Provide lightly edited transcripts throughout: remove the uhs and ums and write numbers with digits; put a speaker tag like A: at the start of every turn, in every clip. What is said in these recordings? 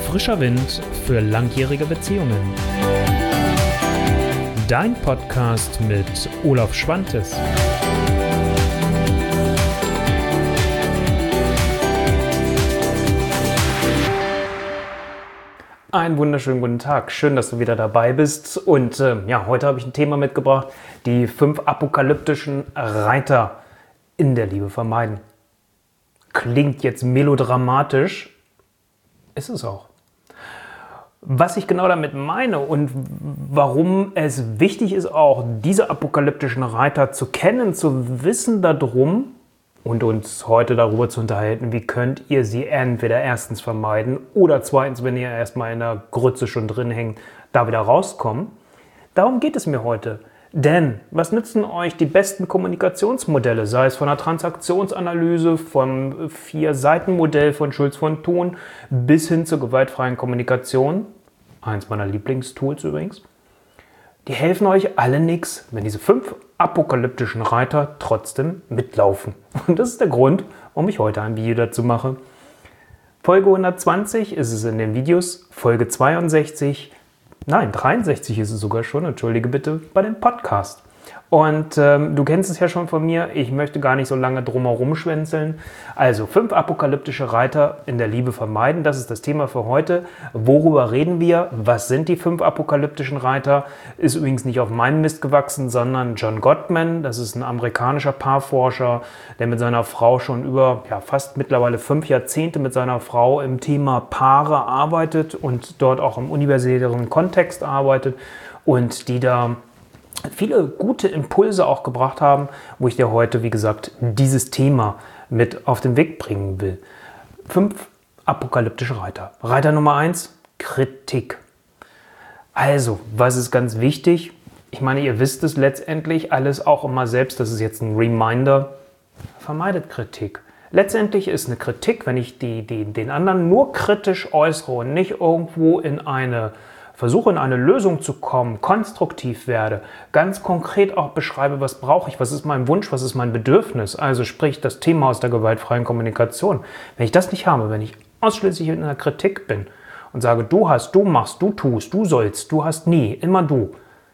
A: Frischer Wind für langjährige Beziehungen. Dein Podcast mit Olaf Schwantes. Einen wunderschönen guten Tag. Schön, dass du wieder dabei bist. Und heute habe ich ein Thema mitgebracht: die 5 apokalyptischen Reiter in der Liebe vermeiden. Klingt jetzt melodramatisch, ist es auch. Was ich genau damit meine und warum es wichtig ist, auch diese apokalyptischen Reiter zu kennen, zu wissen darum und uns heute darüber zu unterhalten, wie könnt ihr sie entweder erstens vermeiden oder zweitens, wenn ihr erstmal in der Grütze schon drin hängt, da wieder rauskommen. Darum geht es mir heute. Denn was nützen euch die besten Kommunikationsmodelle, sei es von der Transaktionsanalyse, vom 4-Seiten-Modell von Schulz von Thun bis hin zur gewaltfreien Kommunikation, eins meiner Lieblingstools übrigens, die helfen euch alle nichts, wenn diese 5 apokalyptischen Reiter trotzdem mitlaufen. Und das ist der Grund, warum ich heute ein Video dazu mache. Folge 120 ist es in den Videos, Folge 63, nein, 63 ist es sogar schon, entschuldige bitte, bei dem Podcast. Und du kennst es ja schon von mir, ich möchte gar nicht so lange drumherum schwänzeln. Also 5 apokalyptische Reiter in der Liebe vermeiden, das ist das Thema für heute. Worüber reden wir? Was sind die 5 apokalyptischen Reiter? Ist übrigens nicht auf meinen Mist gewachsen, sondern John Gottman, das ist ein amerikanischer Paarforscher, der mit seiner Frau schon über fast mittlerweile 5 Jahrzehnte mit seiner Frau im Thema Paare arbeitet und dort auch im universitären Kontext arbeitet und die da viele gute Impulse auch gebracht haben, wo ich dir heute, wie gesagt, dieses Thema mit auf den Weg bringen will. 5 apokalyptische Reiter. Reiter Nummer 1, Kritik. Also, was ist ganz wichtig? Ich meine, ihr wisst es letztendlich alles auch immer selbst, das ist jetzt ein Reminder, vermeidet Kritik. Letztendlich ist eine Kritik, wenn ich den anderen nur kritisch äußere und nicht irgendwo versuche in eine Lösung zu kommen, konstruktiv werde, ganz konkret auch beschreibe, was brauche ich, was ist mein Wunsch, was ist mein Bedürfnis, also sprich das Thema aus der gewaltfreien Kommunikation. Wenn ich das nicht habe, wenn ich ausschließlich in einer Kritik bin und sage, du hast, du machst, du tust, du sollst, du hast nie, immer du.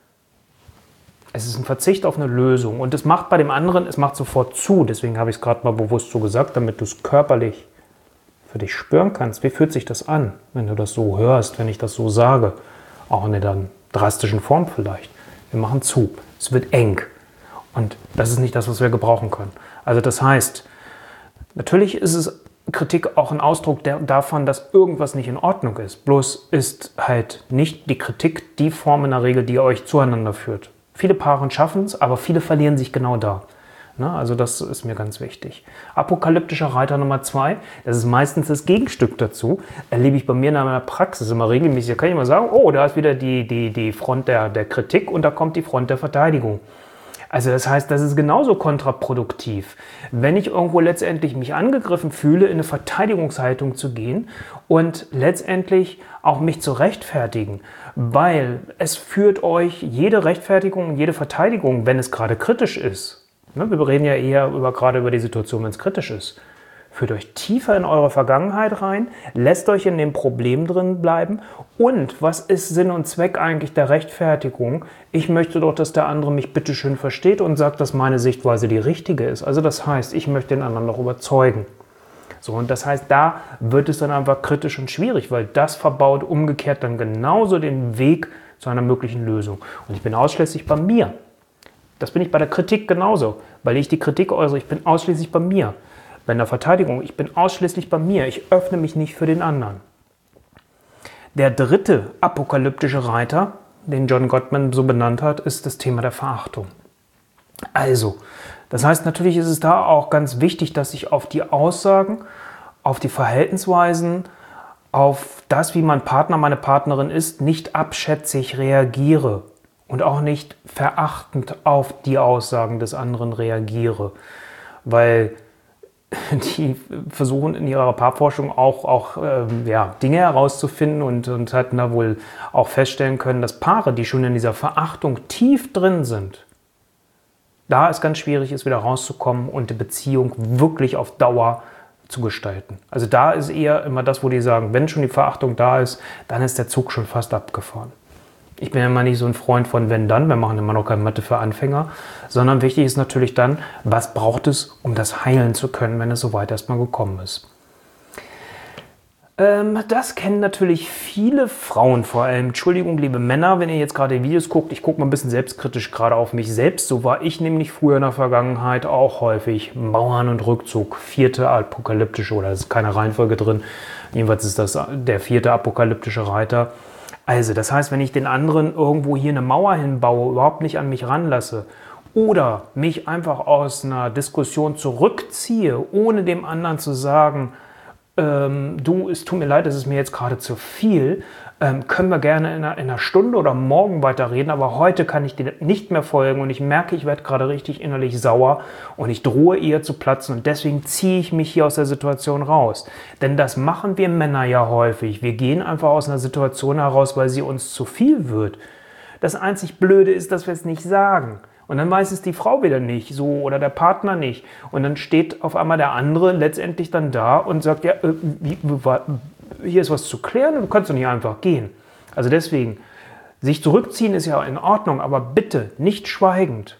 A: Es ist ein Verzicht auf eine Lösung und es macht bei dem anderen, es macht sofort zu, deswegen habe ich es gerade mal bewusst so gesagt, damit du es körperlich für dich spüren kannst. Wie fühlt sich das an, wenn du das so hörst, wenn ich das so sage? Auch in einer drastischen Form vielleicht. Wir machen zu. Es wird eng. Und das ist nicht das, was wir gebrauchen können. Also das heißt, natürlich ist es Kritik auch ein Ausdruck davon, dass irgendwas nicht in Ordnung ist. Bloß ist halt nicht die Kritik die Form in der Regel, die euch zueinander führt. Viele Paare schaffen es, aber viele verlieren sich genau da. Also das ist mir ganz wichtig. Apokalyptischer Reiter Nummer 2, das ist meistens das Gegenstück dazu, erlebe ich bei mir in meiner Praxis immer regelmäßig. Da kann ich mal sagen, oh, da ist wieder die Front der Kritik und da kommt die Front der Verteidigung. Also das heißt, das ist genauso kontraproduktiv. Wenn ich irgendwo letztendlich mich angegriffen fühle, in eine Verteidigungshaltung zu gehen und letztendlich auch mich zu rechtfertigen, weil es führt euch jede Rechtfertigung, jede Verteidigung, wenn es gerade kritisch ist, wir reden ja eher gerade über die Situation, wenn es kritisch ist. Führt euch tiefer in eure Vergangenheit rein, lässt euch in dem Problem drin bleiben. Und was ist Sinn und Zweck eigentlich der Rechtfertigung? Ich möchte doch, dass der andere mich bitteschön versteht und sagt, dass meine Sichtweise die richtige ist. Also das heißt, ich möchte den anderen doch überzeugen. So, und das heißt, da wird es dann einfach kritisch und schwierig, weil das verbaut umgekehrt dann genauso den Weg zu einer möglichen Lösung. Und ich bin ausschließlich bei mir. Das bin ich bei der Kritik genauso, weil ich die Kritik äußere, ich bin ausschließlich bei mir. Bei der Verteidigung, ich bin ausschließlich bei mir, ich öffne mich nicht für den anderen. Der 3. apokalyptische Reiter, den John Gottman so benannt hat, ist das Thema der Verachtung. Also, das heißt, natürlich ist es da auch ganz wichtig, dass ich auf die Aussagen, auf die Verhaltensweisen, auf das, wie mein Partner, meine Partnerin ist, nicht abschätzig reagiere. Und auch nicht verachtend auf die Aussagen des anderen reagiere. Weil die versuchen in ihrer Paarforschung auch Dinge herauszufinden und hatten da wohl auch feststellen können, dass Paare, die schon in dieser Verachtung tief drin sind, da es ganz schwierig ist, wieder rauszukommen und die Beziehung wirklich auf Dauer zu gestalten. Also da ist eher immer das, wo die sagen, wenn schon die Verachtung da ist, dann ist der Zug schon fast abgefahren. Ich bin ja immer nicht so ein Freund von wenn dann, wir machen immer noch keine Mathe für Anfänger, sondern wichtig ist natürlich dann, was braucht es, um das heilen zu können, wenn es soweit erstmal gekommen ist. Das kennen natürlich viele Frauen vor allem. Entschuldigung, liebe Männer, wenn ihr jetzt gerade Videos guckt, ich gucke mal ein bisschen selbstkritisch gerade auf mich selbst. So war ich nämlich früher in der Vergangenheit auch häufig. Mauern und Rückzug, 4. apokalyptische, oder es ist keine Reihenfolge drin. Jedenfalls ist das der 4. apokalyptische Reiter. Also, das heißt, wenn ich den anderen irgendwo hier eine Mauer hinbaue, überhaupt nicht an mich ranlasse oder mich einfach aus einer Diskussion zurückziehe, ohne dem anderen zu sagen, du, es tut mir leid, es ist mir jetzt gerade zu viel, können wir gerne in einer Stunde oder morgen weiterreden, aber heute kann ich dir nicht mehr folgen und ich merke, ich werde gerade richtig innerlich sauer und ich drohe eher zu platzen und deswegen ziehe ich mich hier aus der Situation raus. Denn das machen wir Männer ja häufig. Wir gehen einfach aus einer Situation heraus, weil sie uns zu viel wird. Das einzig Blöde ist, dass wir es nicht sagen. Und dann weiß es die Frau wieder nicht, so, oder der Partner nicht. Und dann steht auf einmal der andere letztendlich dann da und sagt, ja, hier ist was zu klären, du kannst doch nicht einfach gehen. Also deswegen, sich zurückziehen ist ja in Ordnung, aber bitte nicht schweigend.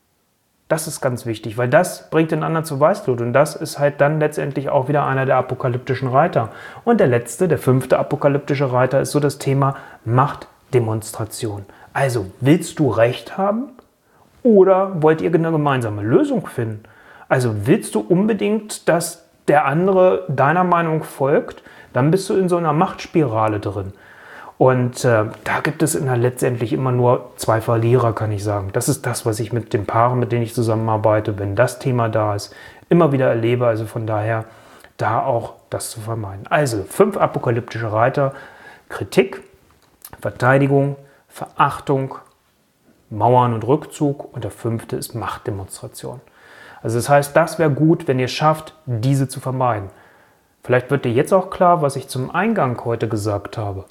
A: Das ist ganz wichtig, weil das bringt den anderen zur Weißglut und das ist halt dann letztendlich auch wieder einer der apokalyptischen Reiter. Und der letzte, der 5. apokalyptische Reiter ist so das Thema Machtdemonstration. Also, willst du Recht haben? Oder wollt ihr eine gemeinsame Lösung finden? Also willst du unbedingt, dass der andere deiner Meinung folgt, dann bist du in so einer Machtspirale drin. Und da gibt es letztendlich immer nur 2 Verlierer, kann ich sagen. Das ist das, was ich mit den Paaren, mit denen ich zusammenarbeite, wenn das Thema da ist, immer wieder erlebe. Also von daher da auch das zu vermeiden. Also 5 apokalyptische Reiter: Kritik, Verteidigung, Verachtung, Mauern und Rückzug und der 5. ist Machtdemonstration. Also das heißt, das wäre gut, wenn ihr es schafft, diese zu vermeiden. Vielleicht wird dir jetzt auch klar, was ich zum Eingang heute gesagt habe.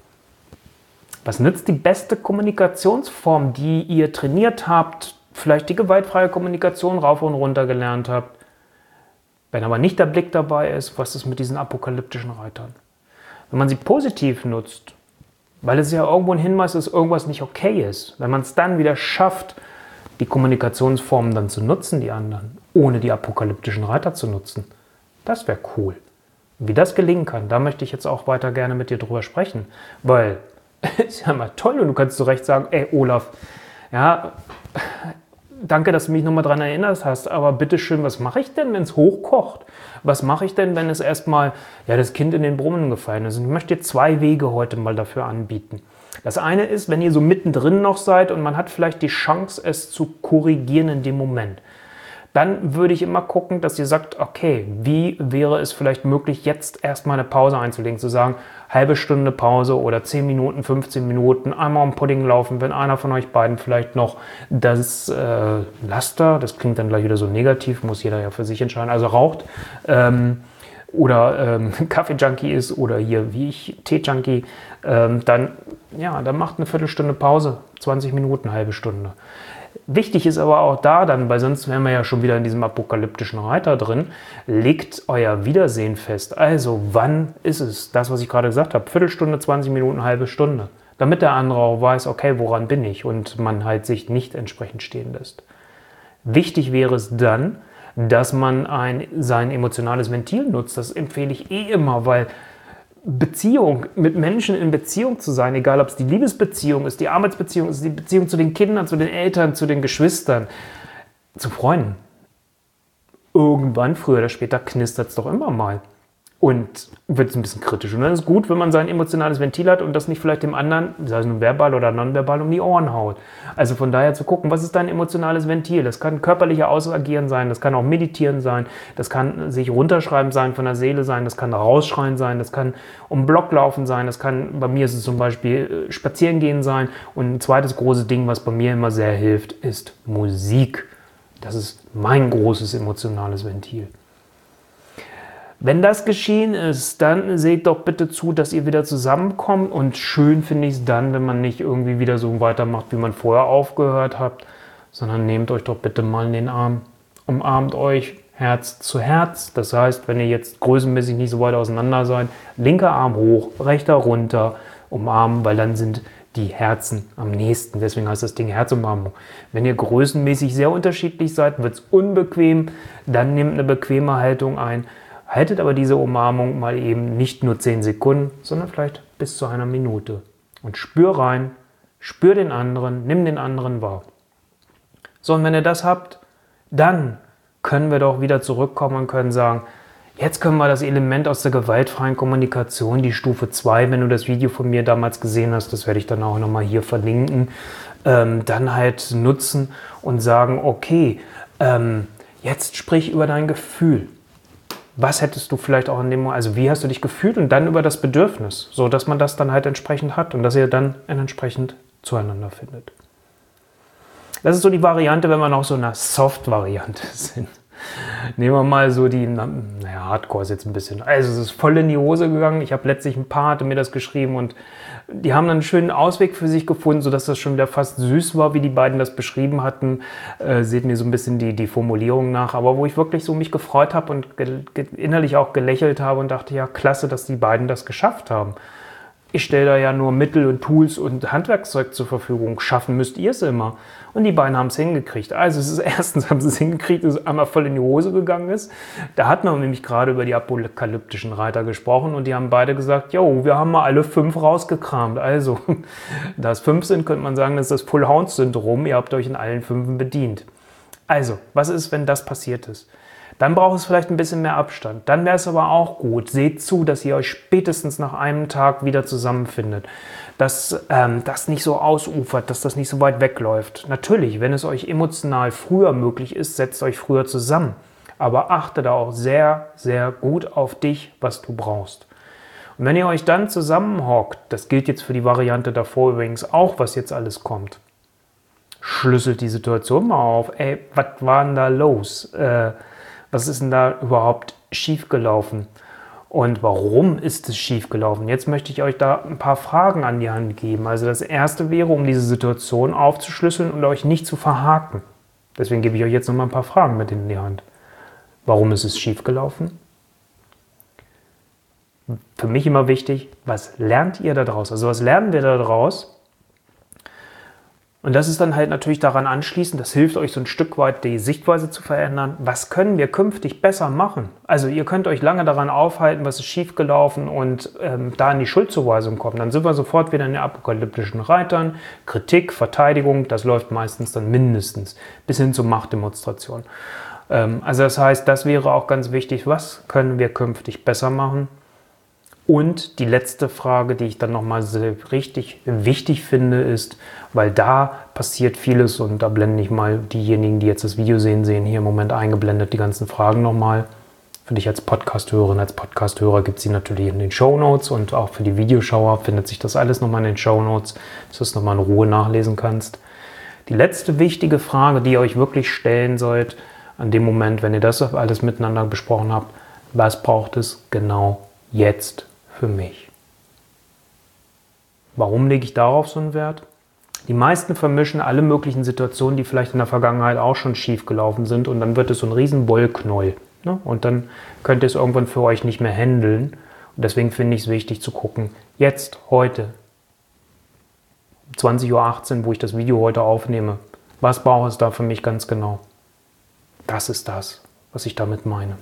A: Was nützt die beste Kommunikationsform, die ihr trainiert habt, vielleicht die gewaltfreie Kommunikation rauf und runter gelernt habt, wenn aber nicht der Blick dabei ist, was ist mit diesen apokalyptischen Reitern? Wenn man sie positiv nutzt, weil es ja irgendwo ein Hinweis ist, dass irgendwas nicht okay ist. Wenn man es dann wieder schafft, die Kommunikationsformen dann zu nutzen, die anderen, ohne die apokalyptischen Reiter zu nutzen, das wäre cool. Und wie das gelingen kann, da möchte ich jetzt auch weiter gerne mit dir drüber sprechen. Weil, ist ja mal toll und du kannst zu Recht sagen, ey Olaf, ja, danke, dass du mich nochmal daran erinnert hast, aber bitteschön, was mache ich denn, wenn es hochkocht? Was mache ich denn, wenn es erstmal das Kind in den Brunnen gefallen ist? Und ich möchte dir 2 Wege heute mal dafür anbieten. Das eine ist, wenn ihr so mittendrin noch seid und man hat vielleicht die Chance, es zu korrigieren in dem Moment. Dann würde ich immer gucken, dass ihr sagt, okay, wie wäre es vielleicht möglich, jetzt erstmal eine Pause einzulegen, zu sagen, halbe Stunde Pause oder 10 Minuten, 15 Minuten, einmal um Pudding laufen, wenn einer von euch beiden vielleicht noch das Laster, das klingt dann gleich wieder so negativ, muss jeder ja für sich entscheiden, also raucht oder Kaffee-Junkie ist oder hier wie ich Tee-Junkie, dann macht eine Viertelstunde Pause, 20 Minuten, halbe Stunde. Wichtig ist aber auch da dann, weil sonst wären wir ja schon wieder in diesem apokalyptischen Reiter drin, legt euer Wiedersehen fest. Also wann ist es? Das, was ich gerade gesagt habe, Viertelstunde, 20 Minuten, halbe Stunde. Damit der andere auch weiß, okay, woran bin ich? Und man halt sich nicht entsprechend stehen lässt. Wichtig wäre es dann, dass man sein emotionales Ventil nutzt. Das empfehle ich immer, weil Beziehung, mit Menschen in Beziehung zu sein, egal ob es die Liebesbeziehung ist, die Arbeitsbeziehung ist, die Beziehung zu den Kindern, zu den Eltern, zu den Geschwistern, zu Freunden. Irgendwann, früher oder später, knistert es doch immer mal. Und wird es ein bisschen kritisch. Und dann ist es gut, wenn man sein emotionales Ventil hat und das nicht vielleicht dem anderen, sei es nun verbal oder nonverbal, um die Ohren haut. Also von daher zu gucken, was ist dein emotionales Ventil? Das kann körperlicher Ausagieren sein, das kann auch meditieren sein, das kann sich runterschreiben sein, von der Seele sein, das kann rausschreien sein, das kann um Block laufen sein, das kann, bei mir ist es zum Beispiel spazieren gehen sein. Und ein zweites großes Ding, was bei mir immer sehr hilft, ist Musik. Das ist mein großes emotionales Ventil. Wenn das geschehen ist, dann seht doch bitte zu, dass ihr wieder zusammenkommt und schön finde ich es dann, wenn man nicht irgendwie wieder so weitermacht, wie man vorher aufgehört habt, sondern nehmt euch doch bitte mal in den Arm, umarmt euch, Herz zu Herz. Das heißt, wenn ihr jetzt größenmäßig nicht so weit auseinander seid, linker Arm hoch, rechter runter, umarmen, weil dann sind die Herzen am nächsten. Deswegen heißt das Ding Herzumarmung. Wenn ihr größenmäßig sehr unterschiedlich seid, wird es unbequem, dann nehmt eine bequeme Haltung ein. Haltet aber diese Umarmung mal eben nicht nur 10 Sekunden, sondern vielleicht bis zu einer Minute. Und spür rein, spür den anderen, nimm den anderen wahr. So, und wenn ihr das habt, dann können wir doch wieder zurückkommen und können sagen, jetzt können wir das Element aus der gewaltfreien Kommunikation, die Stufe 2, wenn du das Video von mir damals gesehen hast, das werde ich dann auch nochmal hier verlinken, dann halt nutzen und sagen, okay, jetzt sprich über dein Gefühl. Was hättest du vielleicht auch in dem Moment, also wie hast du dich gefühlt und dann über das Bedürfnis, so dass man das dann halt entsprechend hat und dass ihr dann entsprechend zueinander findet. Das ist so die Variante, wenn wir noch so eine Soft-Variante sind. Nehmen wir mal so die, naja, Hardcore ist jetzt ein bisschen, also es ist voll in die Hose gegangen. Ich habe letztlich ein paar, hatte mir das geschrieben und die haben dann einen schönen Ausweg für sich gefunden, sodass das schon wieder fast süß war, wie die beiden das beschrieben hatten. Seht mir so ein bisschen die Formulierung nach, aber wo ich wirklich so mich gefreut habe und innerlich auch gelächelt habe und dachte, ja, klasse, dass die beiden das geschafft haben. Ich stelle da ja nur Mittel und Tools und Handwerkszeug zur Verfügung. Schaffen müsst ihr es immer. Und die beiden haben es hingekriegt. Also es ist erstens haben sie es hingekriegt, dass es einmal voll in die Hose gegangen ist. Da hat man nämlich gerade über die apokalyptischen Reiter gesprochen und die haben beide gesagt, jo, wir haben mal alle 5 rausgekramt. Also, da es 5 sind, könnte man sagen, das ist das Full-Hounds-Syndrom. Ihr habt euch in allen 5 bedient. Also, was ist, wenn das passiert ist? Dann braucht es vielleicht ein bisschen mehr Abstand. Dann wäre es aber auch gut. Seht zu, dass ihr euch spätestens nach einem Tag wieder zusammenfindet. Dass das nicht so ausufert, dass das nicht so weit wegläuft. Natürlich, wenn es euch emotional früher möglich ist, setzt euch früher zusammen. Aber achte da auch sehr, sehr gut auf dich, was du brauchst. Und wenn ihr euch dann zusammenhockt, das gilt jetzt für die Variante davor übrigens auch, was jetzt alles kommt, schlüsselt die Situation mal auf. Ey, was war denn da los? Was ist denn da überhaupt schiefgelaufen? Und warum ist es schiefgelaufen? Jetzt möchte ich euch da ein paar Fragen an die Hand geben. Also das erste wäre, um diese Situation aufzuschlüsseln und euch nicht zu verhaken. Deswegen gebe ich euch jetzt nochmal ein paar Fragen mit in die Hand. Warum ist es schiefgelaufen? Für mich immer wichtig, was lernt ihr da draus? Also was lernen wir da draus? Und das ist dann halt natürlich daran anschließend, das hilft euch so ein Stück weit die Sichtweise zu verändern. Was können wir künftig besser machen? Also ihr könnt euch lange daran aufhalten, was ist schiefgelaufen und da in die Schuldzuweisung kommen. Dann sind wir sofort wieder in den apokalyptischen Reitern. Kritik, Verteidigung, das läuft meistens dann mindestens bis hin zur Machtdemonstration. Also das heißt, das wäre auch ganz wichtig, was können wir künftig besser machen? Und die letzte Frage, die ich dann nochmal sehr richtig wichtig finde, ist, weil da passiert vieles und da blende ich mal diejenigen, die jetzt das Video sehen, sehen hier im Moment eingeblendet die ganzen Fragen nochmal. Für dich als Podcast-Hörerin, als Podcast-Hörer gibt es sie natürlich in den Shownotes und auch für die Videoschauer findet sich das alles nochmal in den Shownotes, dass du es nochmal in Ruhe nachlesen kannst. Die letzte wichtige Frage, die ihr euch wirklich stellen sollt, an dem Moment, wenn ihr das alles miteinander besprochen habt, was braucht es genau jetzt für mich? Warum lege ich darauf so einen Wert? Die meisten vermischen alle möglichen Situationen, die vielleicht in der Vergangenheit auch schon schief gelaufen sind und dann wird es so ein riesen Wollknäuel. Ne? Und dann könnt ihr es irgendwann für euch nicht mehr handeln. Und deswegen finde ich es wichtig zu gucken, jetzt, heute, 20:18 Uhr, wo ich das Video heute aufnehme, was braucht es da für mich ganz genau? Das ist das, was ich damit meine.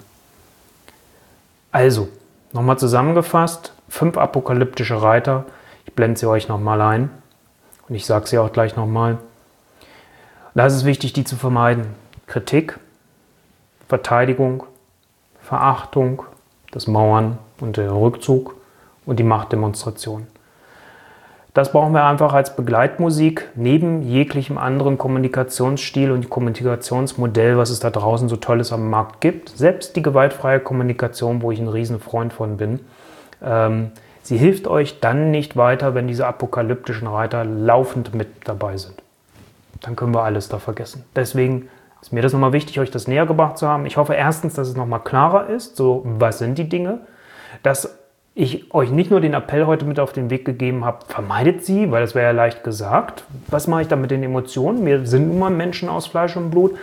A: Also, nochmal zusammengefasst, 5 apokalyptische Reiter. Ich blende sie euch nochmal ein und ich sage sie auch gleich nochmal. Da ist es wichtig, die zu vermeiden. Kritik, Verteidigung, Verachtung, das Mauern und der Rückzug und die Machtdemonstration. Das brauchen wir einfach als Begleitmusik neben jeglichem anderen Kommunikationsstil und Kommunikationsmodell, was es da draußen so Tolles am Markt gibt. Selbst die gewaltfreie Kommunikation, wo ich ein riesen Freund von bin, sie hilft euch dann nicht weiter, wenn diese apokalyptischen Reiter laufend mit dabei sind. Dann können wir alles da vergessen. Deswegen ist mir das nochmal wichtig, euch das näher gebracht zu haben. Ich hoffe erstens, dass es nochmal klarer ist, so was sind die Dinge, dass ich euch nicht nur den Appell heute mit auf den Weg gegeben habe, vermeidet sie, weil das wäre ja leicht gesagt. Was mache ich da mit den Emotionen? Wir sind nun mal Menschen aus Fleisch und Blut.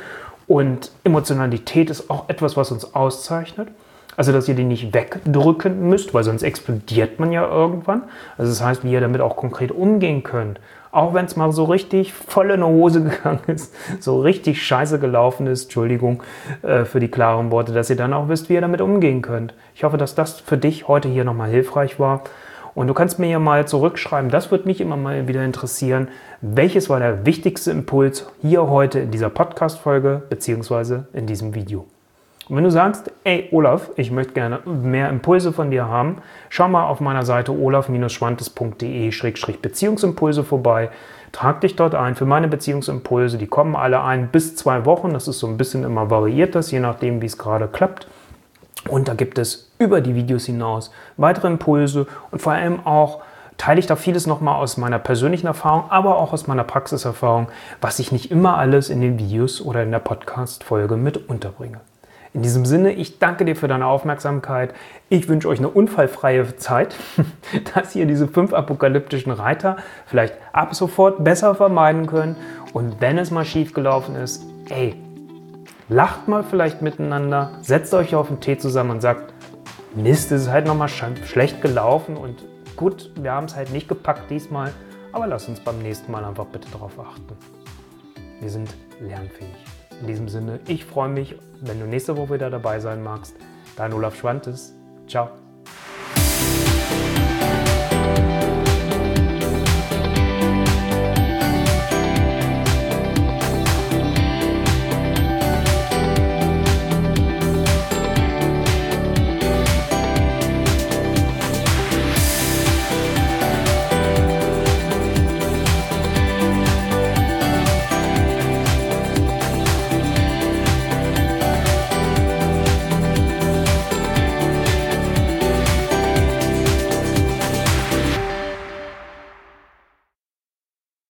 A: Und Emotionalität ist auch etwas, was uns auszeichnet. Also, dass ihr die nicht wegdrücken müsst, weil sonst explodiert man ja irgendwann. Also das heißt, wie ihr damit auch konkret umgehen könnt. Auch wenn es mal so richtig voll in die Hose gegangen ist, so richtig scheiße gelaufen ist, Entschuldigung für die klaren Worte, dass ihr dann auch wisst, wie ihr damit umgehen könnt. Ich hoffe, dass das für dich heute hier nochmal hilfreich war. Und du kannst mir ja mal zurückschreiben, das würde mich immer mal wieder interessieren, welches war der wichtigste Impuls hier heute in dieser Podcast-Folge beziehungsweise in diesem Video. Und wenn du sagst, ey Olaf, ich möchte gerne mehr Impulse von dir haben, schau mal auf meiner Seite olaf-schwantes.de/Beziehungsimpulse vorbei. Trag dich dort ein für meine Beziehungsimpulse. Die kommen alle 1 bis 2 Wochen. Das ist so ein bisschen immer variiert, das je nachdem, wie es gerade klappt. Und da gibt es über die Videos hinaus weitere Impulse und vor allem auch teile ich da vieles nochmal aus meiner persönlichen Erfahrung, aber auch aus meiner Praxiserfahrung, was ich nicht immer alles in den Videos oder in der Podcast-Folge mit unterbringe. In diesem Sinne, ich danke dir für deine Aufmerksamkeit. Ich wünsche euch eine unfallfreie Zeit, dass ihr diese 5 apokalyptischen Reiter vielleicht ab sofort besser vermeiden könnt. Und wenn es mal schief gelaufen ist, ey, lacht mal vielleicht miteinander, setzt euch auf einen Tee zusammen und sagt, Mist, es ist halt nochmal schlecht gelaufen und gut, wir haben es halt nicht gepackt diesmal, aber lasst uns beim nächsten Mal einfach bitte darauf achten. Wir sind lernfähig. In diesem Sinne, ich freue mich, wenn du nächste Woche wieder dabei sein magst. Dein Olaf Schwantes. Ciao.